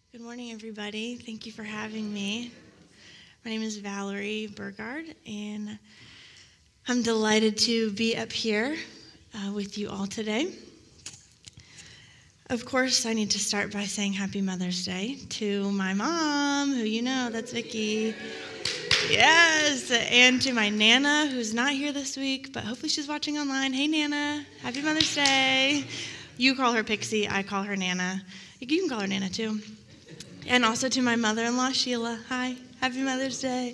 Good morning, everybody. Thank you for having me. My name is Valerie Burgard, and I'm delighted to be up here with you all today. Of course, I need to start by saying Happy Mother's Day to my mom, who you know, that's Vicki. Yes, and to my Nana, who's not here this week, but hopefully she's watching online. Hey, Nana, Happy Mother's Day. You call her Pixie, I call her Nana. You can call her Nana, too. And also to my mother-in-law, Sheila. Hi, Happy Mother's Day.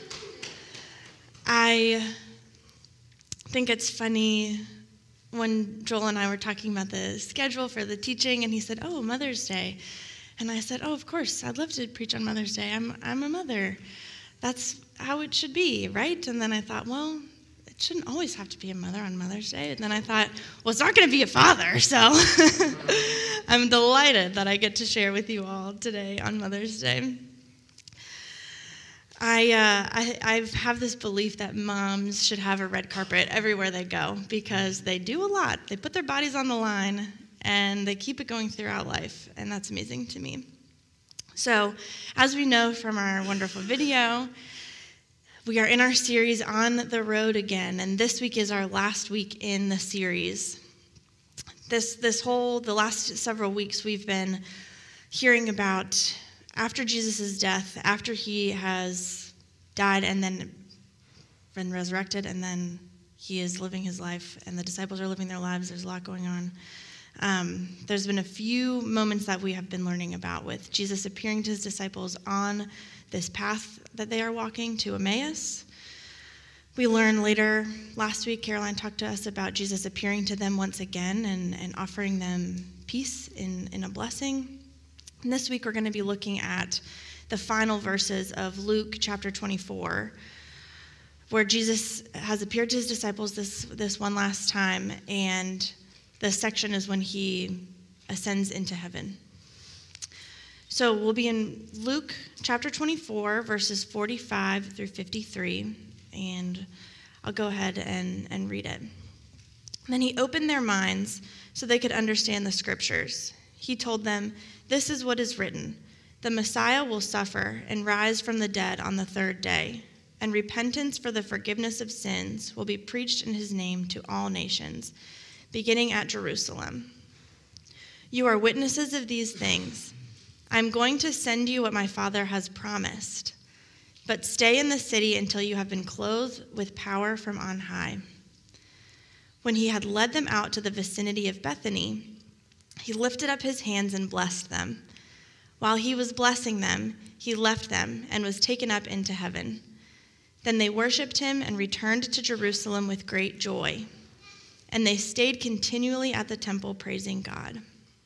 I think it's funny when Joel and I were talking about the schedule for the teaching, and he said, oh, Mother's Day. And I said, oh, of course, I'd love to preach on Mother's Day. I'm a mother. That's how it should be, right? And then I thought, well, it shouldn't always have to be a mother on Mother's Day. And then I thought, well, it's not going to be a father, so I'm delighted that I get to share with you all today on Mother's Day. I have this belief that moms should have a red carpet everywhere they go because they do a lot. They put their bodies on the line, and they keep it going throughout life, and that's amazing to me. So, as we know from our wonderful video, we are in our series On the Road Again, and this week is our last week in the series. The last several weeks we've been hearing about after Jesus' death, after he has died and then been resurrected, and then he is living his life, and the disciples are living their lives. There's a lot going on. There's been a few moments that we have been learning about with Jesus appearing to his disciples on this path that they are walking to Emmaus. We learned later last week, Caroline talked to us about Jesus appearing to them once again and offering them peace in a blessing. And this week we're going to be looking at the final verses of Luke chapter 24, where Jesus has appeared to his disciples this one last time, and this section is when he ascends into heaven. So we'll be in Luke chapter 24, verses 45 through 53, and I'll go ahead and read it. Then he opened their minds so they could understand the scriptures. He told them, "This is what is written. The Messiah will suffer and rise from the dead on the third day, and repentance for the forgiveness of sins will be preached in his name to all nations, beginning at Jerusalem. You are witnesses of these things. I am going to send you what my Father has promised, but stay in the city until you have been clothed with power from on high." When he had led them out to the vicinity of Bethany, he lifted up his hands and blessed them. While he was blessing them, he left them and was taken up into heaven. Then they worshipped him and returned to Jerusalem with great joy. And they stayed continually at the temple praising God.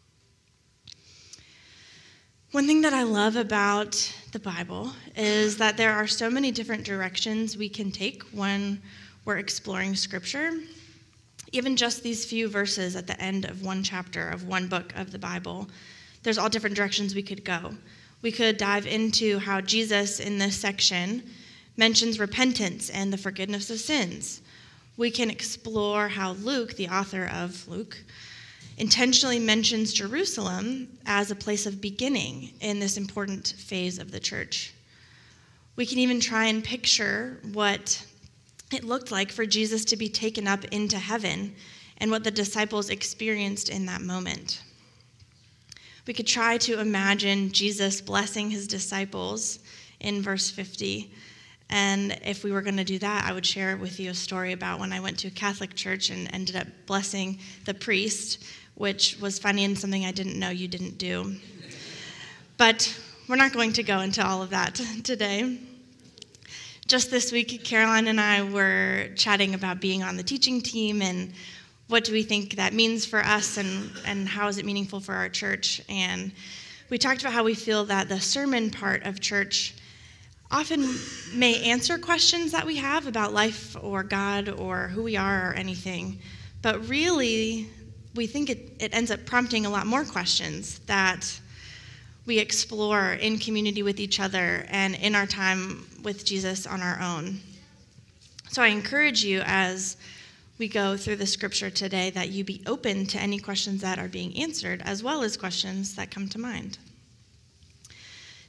One thing that I love about the Bible is that there are so many different directions we can take when we're exploring Scripture. Even just these few verses at the end of one chapter of one book of the Bible, there's all different directions we could go. We could dive into how Jesus in this section mentions repentance and the forgiveness of sins. We can explore how Luke, the author of Luke, intentionally mentions Jerusalem as a place of beginning in this important phase of the church. We can even try and picture what it looked like for Jesus to be taken up into heaven and what the disciples experienced in that moment. We could try to imagine Jesus blessing his disciples in verse 50. And if we were going to do that, I would share with you a story about when I went to a Catholic church and ended up blessing the priest, which was funny and something I didn't know you didn't do. But we're not going to go into all of that today. Just this week, Caroline and I were chatting about being on the teaching team and what do we think that means for us and how is it meaningful for our church. And we talked about how we feel that the sermon part of church often may answer questions that we have about life or God or who we are or anything. But really, we think it ends up prompting a lot more questions that we explore in community with each other and in our time with Jesus on our own. So I encourage you as we go through the scripture today that you be open to any questions that are being answered as well as questions that come to mind.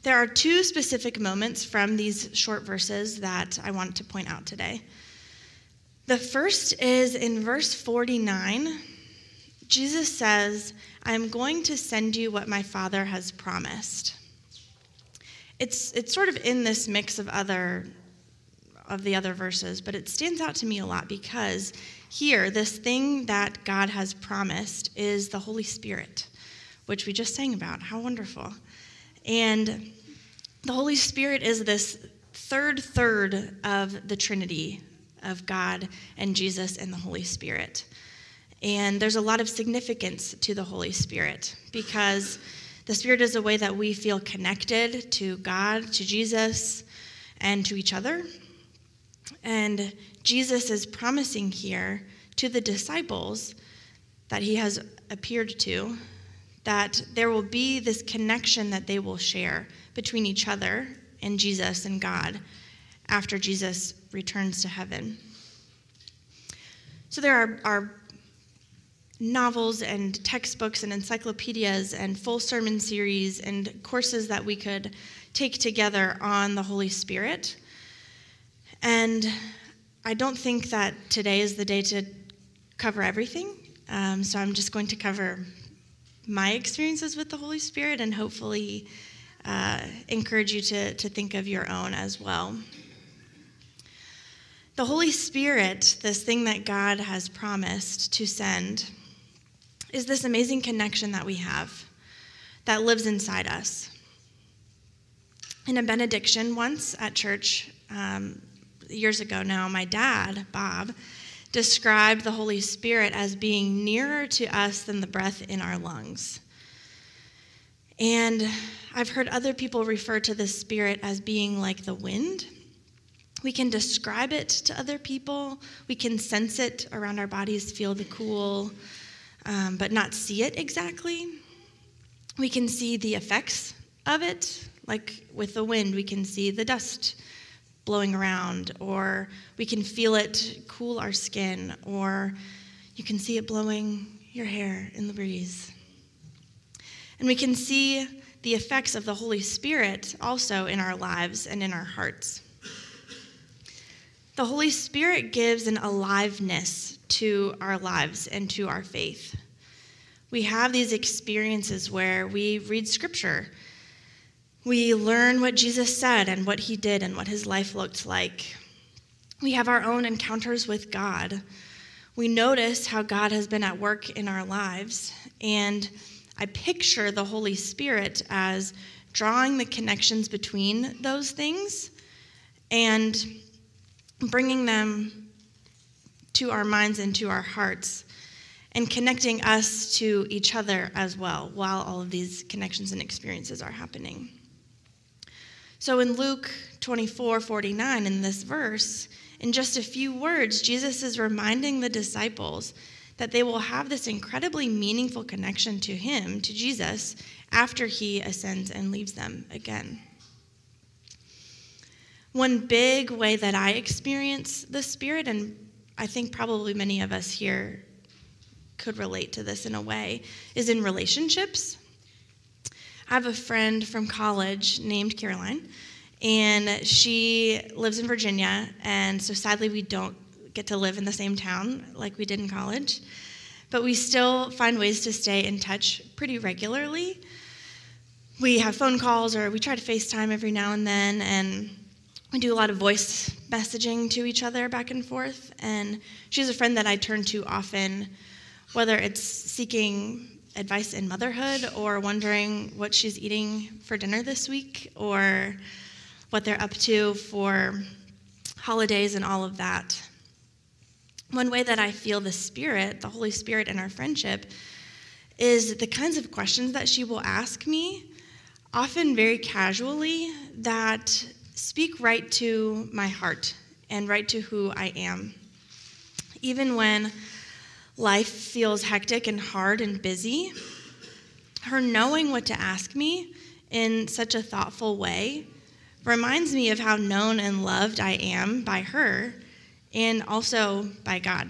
There are two specific moments from these short verses that I want to point out today. The first is in verse 49. Jesus says, "I am going to send you what my Father has promised." It's sort of in this mix of the other verses, but it stands out to me a lot because here, this thing that God has promised is the Holy Spirit, which we just sang about. How wonderful. And the Holy Spirit is this third of the Trinity of God and Jesus and the Holy Spirit. And there's a lot of significance to the Holy Spirit because the Spirit is a way that we feel connected to God, to Jesus, and to each other. And Jesus is promising here to the disciples that he has appeared to that there will be this connection that they will share between each other and Jesus and God after Jesus returns to heaven. So there are novels and textbooks and encyclopedias and full sermon series and courses that we could take together on the Holy Spirit. And I don't think that today is the day to cover everything. So I'm just going to cover my experiences with the Holy Spirit and hopefully encourage you to think of your own as well. The Holy Spirit, this thing that God has promised to send, is this amazing connection that we have that lives inside us. In a benediction once at church, years ago now, my dad, Bob, described the Holy Spirit as being nearer to us than the breath in our lungs. And I've heard other people refer to the Spirit as being like the wind. We can describe it to other people. We can sense it around our bodies, feel the cool, but not see it exactly. We can see the effects of it, like with the wind, we can see the dust blowing around, or we can feel it cool our skin, or you can see it blowing your hair in the breeze. And we can see the effects of the Holy Spirit also in our lives and in our hearts. The Holy Spirit gives an aliveness to our lives and to our faith. We have these experiences where we read Scripture. We learn what Jesus said and what he did and what his life looked like. We have our own encounters with God. We notice how God has been at work in our lives. And I picture the Holy Spirit as drawing the connections between those things and bringing them to our minds and to our hearts and connecting us to each other as well while all of these connections and experiences are happening. So in Luke 24:49, in this verse, in just a few words, Jesus is reminding the disciples that they will have this incredibly meaningful connection to him, to Jesus, after he ascends and leaves them again. One big way that I experience the Spirit, and I think probably many of us here could relate to this in a way, is in relationships. I have a friend from college named Caroline, and she lives in Virginia, and so sadly we don't get to live in the same town like we did in college, but we still find ways to stay in touch pretty regularly. We have phone calls, or we try to FaceTime every now and then, and we do a lot of voice messaging to each other back and forth, and she's a friend that I turn to often, whether it's seeking advice in motherhood or wondering what she's eating for dinner this week or what they're up to for holidays and all of that. One way that I feel the Spirit, the Holy Spirit in our friendship, is the kinds of questions that she will ask me, often very casually, that speak right to my heart and right to who I am. Even when life feels hectic and hard and busy, her knowing what to ask me in such a thoughtful way reminds me of how known and loved I am by her and also by God.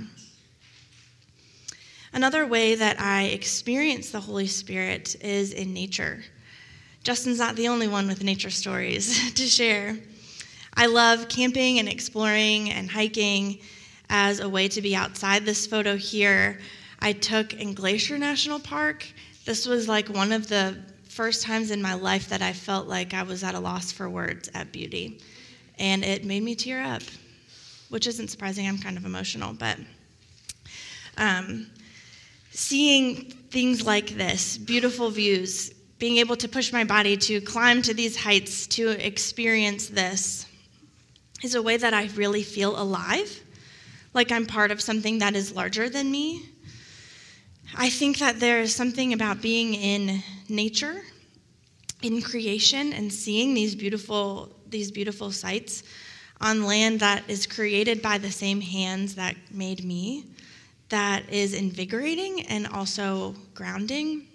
Another way that I experience the Holy Spirit is in nature. Justin's not the only one with nature stories to share. I love camping and exploring and hiking as a way to be outside. This photo here I took in Glacier National Park. This was like one of the first times in my life that I felt like I was at a loss for words at beauty. And it made me tear up, which isn't surprising. I'm kind of emotional, but seeing things like this, beautiful views, being able to push my body to climb to these heights, to experience this, is a way that I really feel alive, like I'm part of something that is larger than me. I think that there is something about being in nature, in creation, and seeing these beautiful sights on land that is created by the same hands that made me, that is invigorating and also grounding.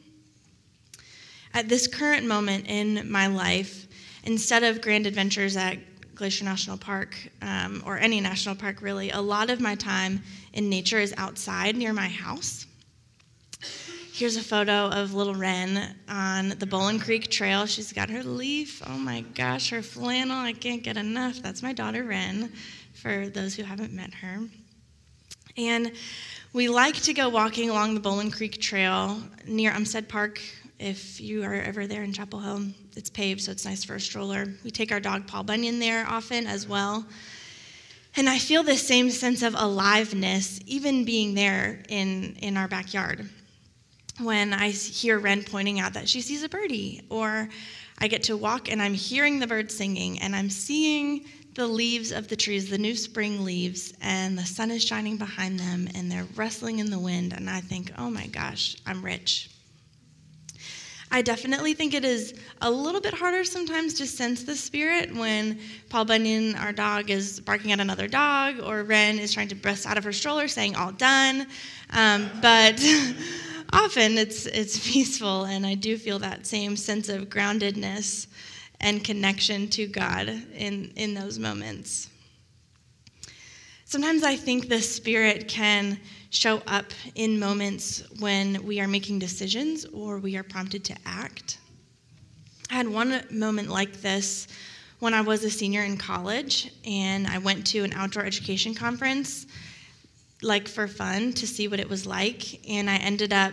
At this current moment in my life, instead of grand adventures at Glacier National Park, or any national park really, a lot of my time in nature is outside near my house. Here's a photo of little Wren on the Bowling Creek Trail. She's got her leaf. Oh my gosh, her flannel. I can't get enough. That's my daughter, Wren, for those who haven't met her. And we like to go walking along the Bowling Creek Trail near Umstead Park. If you are ever there in Chapel Hill, it's paved, so it's nice for a stroller. We take our dog Paul Bunyan there often as well. And I feel this same sense of aliveness, even being there in our backyard. When I hear Wren pointing out that she sees a birdie, or I get to walk and I'm hearing the birds singing, and I'm seeing the leaves of the trees, the new spring leaves, and the sun is shining behind them, and they're rustling in the wind, and I think, oh my gosh, I'm rich. I definitely think it is a little bit harder sometimes to sense the Spirit when Paul Bunyan, our dog, is barking at another dog, or Wren is trying to burst out of her stroller saying, all done. But often it's peaceful, and I do feel that same sense of groundedness and connection to God in those moments. Sometimes I think the Spirit can show up in moments when we are making decisions or we are prompted to act. I had one moment like this when I was a senior in college, and I went to an outdoor education conference, like for fun, to see what it was like, and I ended up,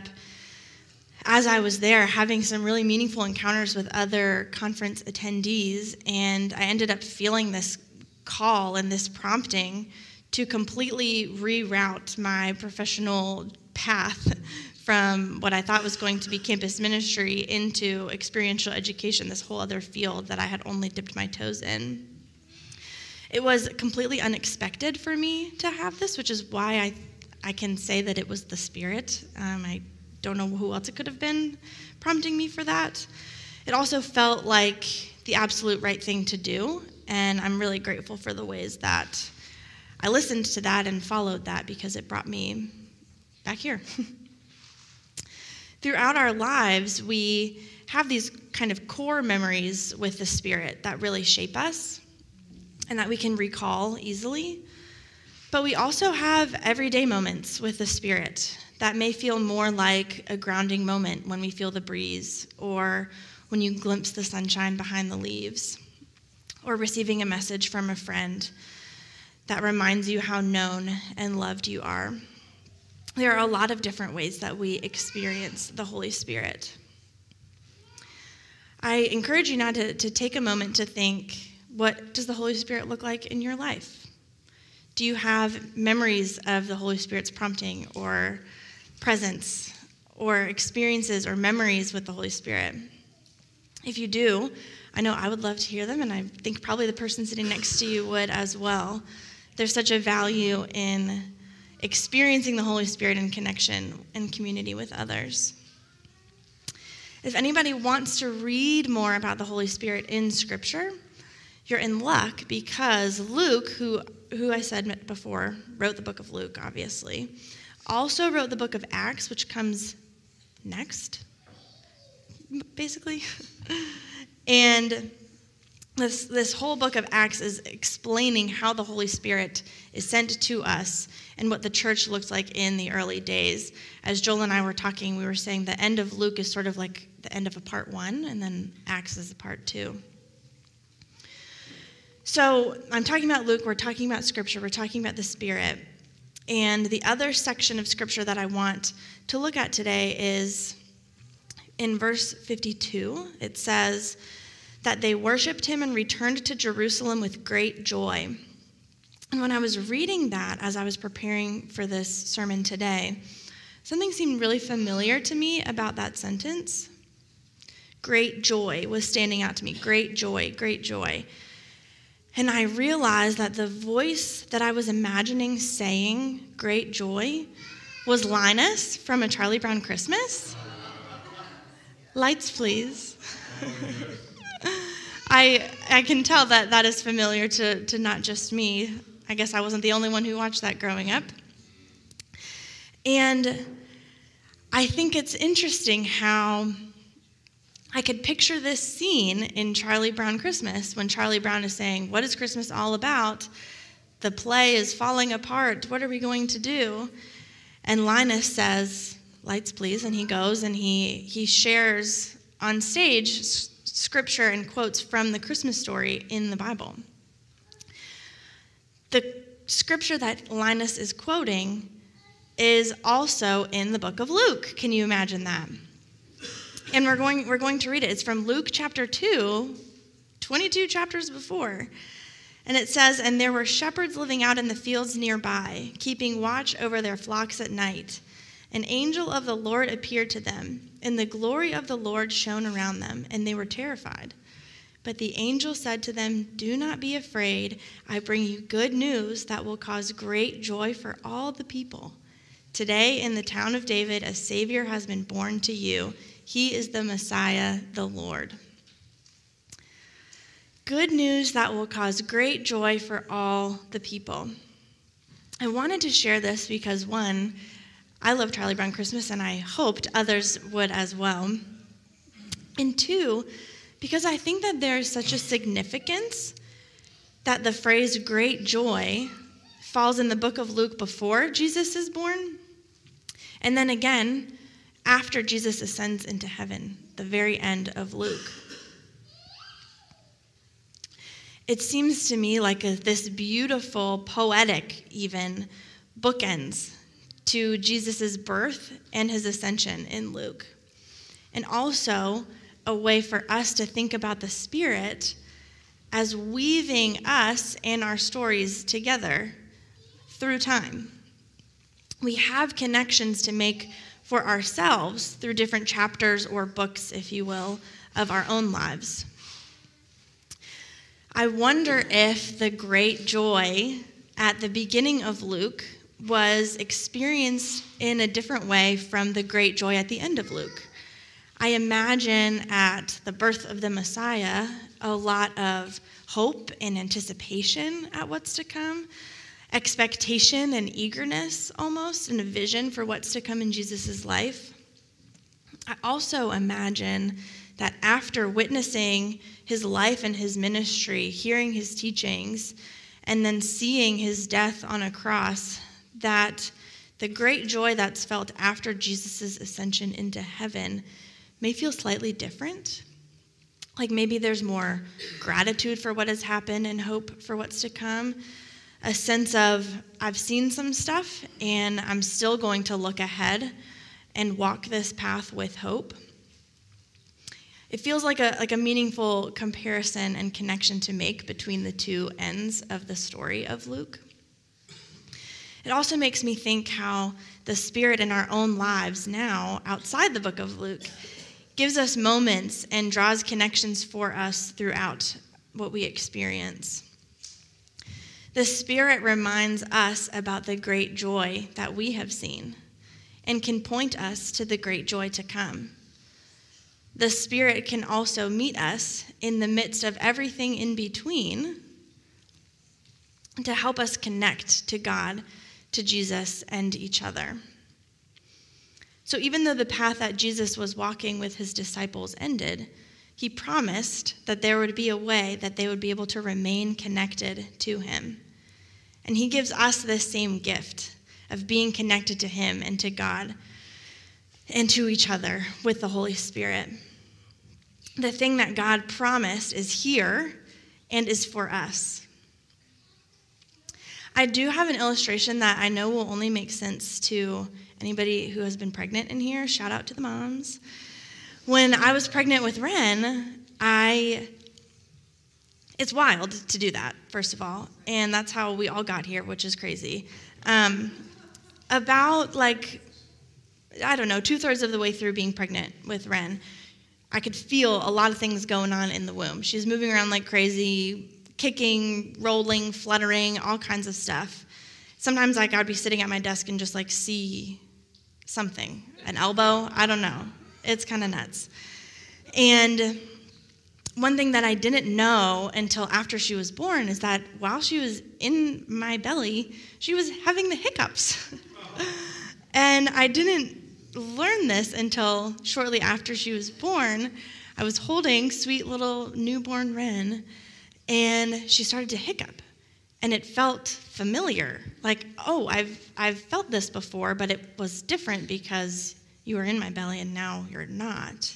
as I was there, having some really meaningful encounters with other conference attendees, and I ended up feeling this call and this prompting to completely reroute my professional path from what I thought was going to be campus ministry into experiential education, this whole other field that I had only dipped my toes in. It was completely unexpected for me to have this, which is why I can say that it was the Spirit. I don't know who else it could have been prompting me for that. It also felt like the absolute right thing to do, and I'm really grateful for the ways that I listened to that and followed that, because it brought me back here. Throughout our lives, we have these kind of core memories with the Spirit that really shape us and that we can recall easily. But we also have everyday moments with the Spirit that may feel more like a grounding moment when we feel the breeze, or when you glimpse the sunshine behind the leaves, or receiving a message from a friend that reminds you how known and loved you are. There are a lot of different ways that we experience the Holy Spirit. I encourage you now to take a moment to think, what does the Holy Spirit look like in your life? Do you have memories of the Holy Spirit's prompting or presence or experiences or memories with the Holy Spirit? If you do, I know I would love to hear them, and I think probably the person sitting next to you would as well. There's such a value in experiencing the Holy Spirit in connection and community with others. If anybody wants to read more about the Holy Spirit in Scripture, you're in luck, because Luke, who I said before, wrote the book of Luke, obviously, also wrote the book of Acts, which comes next, basically. And this whole book of Acts is explaining how the Holy Spirit is sent to us and what the church looked like in the early days. As Joel and I were talking, we were saying the end of Luke is sort of like the end of a part 1, and then Acts is a part 2. So I'm talking about Luke, we're talking about Scripture, we're talking about the Spirit. And the other section of Scripture that I want to look at today is in verse 52. It says that they worshiped him and returned to Jerusalem with great joy. And when I was reading that as I was preparing for this sermon today, something seemed really familiar to me about that sentence. Great joy was standing out to me. Great joy, great joy. And I realized that the voice that I was imagining saying great joy was Linus from A Charlie Brown Christmas. Lights, please. I can tell that that is familiar to not just me. I guess I wasn't the only one who watched that growing up. And I think it's interesting how I could picture this scene in Charlie Brown Christmas when Charlie Brown is saying, "What is Christmas all about? The play is falling apart. What are we going to do?" And Linus says, "Lights, please." And he goes and he shares on stage scripture and quotes from the Christmas story in the Bible. The scripture that Linus is quoting is also in the book of Luke. Can you imagine that? And we're going to read it. It's from Luke chapter 2, 22 chapters before. And it says, "And there were shepherds living out in the fields nearby, keeping watch over their flocks at night. An angel of the Lord appeared to them, and the glory of the Lord shone around them, and they were terrified. But the angel said to them, 'Do not be afraid. I bring you good news that will cause great joy for all the people. Today in the town of David, a Savior has been born to you. He is the Messiah, the Lord.'" Good news that will cause great joy for all the people. I wanted to share this because, one, I love Charlie Brown Christmas, and I hoped others would as well. And two, because I think that there's such a significance that the phrase great joy falls in the book of Luke before Jesus is born, and then again after Jesus ascends into heaven, the very end of Luke. It seems to me like this beautiful, poetic even, bookends to Jesus' birth and his ascension in Luke. And also a way for us to think about the Spirit as weaving us and our stories together through time. We have connections to make for ourselves through different chapters or books, if you will, of our own lives. I wonder if the great joy at the beginning of Luke was experienced in a different way from the great joy at the end of Luke. I imagine at the birth of the Messiah, a lot of hope and anticipation at what's to come, expectation and eagerness almost, and a vision for what's to come in Jesus' life. I also imagine that after witnessing his life and his ministry, hearing his teachings, and then seeing his death on a cross, that the great joy that's felt after Jesus' ascension into heaven may feel slightly different. Like maybe there's more gratitude for what has happened and hope for what's to come. A sense of, I've seen some stuff and I'm still going to look ahead and walk this path with hope. It feels like a meaningful comparison and connection to make between the two ends of the story of Luke. It also makes me think how the Spirit in our own lives now, outside the book of Luke, gives us moments and draws connections for us throughout what we experience. The Spirit reminds us about the great joy that we have seen and can point us to the great joy to come. The Spirit can also meet us in the midst of everything in between to help us connect to God, to Jesus, and each other. So even though the path that Jesus was walking with his disciples ended, he promised that there would be a way that they would be able to remain connected to him. And he gives us this same gift of being connected to him and to God and to each other with the Holy Spirit. the thing that God promised is here and is for us. I do have an illustration that I know will only make sense to anybody who has been pregnant in here. Shout out to the moms. When I was pregnant with Ren, it's wild to do that, first of all, and that's how we all got here, which is crazy. About 2/3 of the way through being pregnant with Ren, I could feel a lot of things going on in the womb. She was moving around like crazy, kicking, rolling, fluttering, all kinds of stuff. Sometimes I'd be sitting at my desk and just see something, an elbow, I don't know. It's kind of nuts. And one thing that I didn't know until after she was born is that while she was in my belly, she was having the hiccups. And I didn't learn this until shortly after she was born. I was holding sweet little newborn Ren, and she started to hiccup. And it felt familiar, I've felt this before, but it was different because you were in my belly and now you're not.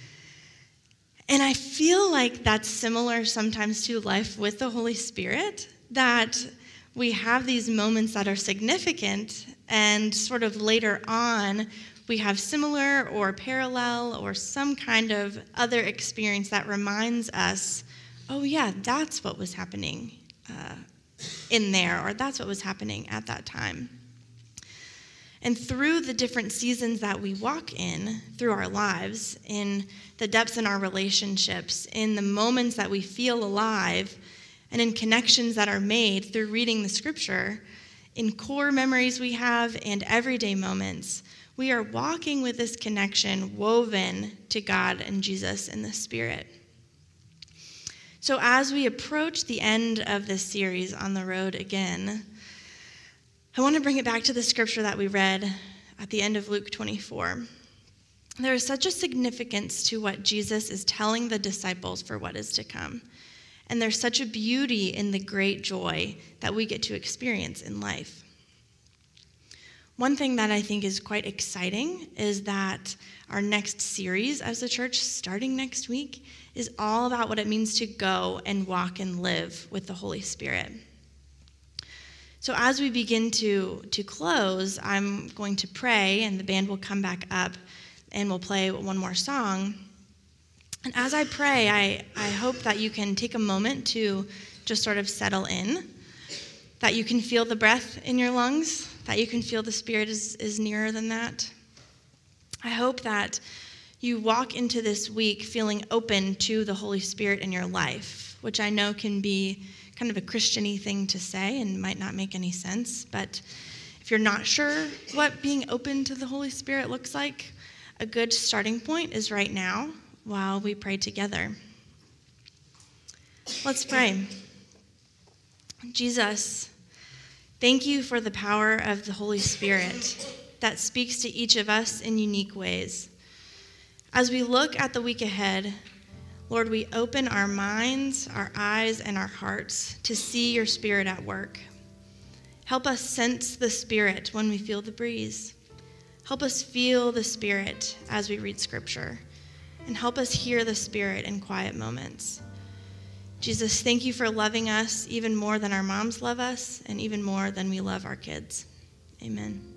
And I feel like that's similar sometimes to life with the Holy Spirit, that we have these moments that are significant, and sort of later on, we have similar or parallel or some kind of other experience that reminds us, oh yeah, that's what was happening in there, or that's what was happening at that time. And through the different seasons that we walk in through our lives, in the depths in our relationships, in the moments that we feel alive, and in connections that are made through reading the scripture, in core memories we have and everyday moments, we are walking with this connection woven to God and Jesus and the Spirit. So as we approach the end of this series, On the Road Again, I want to bring it back to the scripture that we read at the end of Luke 24. There is such a significance to what Jesus is telling the disciples for what is to come. And there's such a beauty in the great joy that we get to experience in life. One thing that I think is quite exciting is that our next series as a church, starting next week, is all about what it means to go and walk and live with the Holy Spirit. So as we begin to close, I'm going to pray, and the band will come back up, and we'll play one more song. And as I pray, I hope that you can take a moment to just sort of settle in, that you can feel the breath in your lungs, that you can feel the Spirit is nearer than that. I hope that you walk into this week feeling open to the Holy Spirit in your life, which I know can be kind of a Christian-y thing to say and might not make any sense. But if you're not sure what being open to the Holy Spirit looks like, a good starting point is right now while we pray together. Let's pray. Jesus, thank you for the power of the Holy Spirit that speaks to each of us in unique ways. As we look at the week ahead, Lord, we open our minds, our eyes, and our hearts to see your Spirit at work. Help us sense the Spirit when we feel the breeze. Help us feel the Spirit as we read Scripture. And help us hear the Spirit in quiet moments. Jesus, thank you for loving us even more than our moms love us and even more than we love our kids. Amen.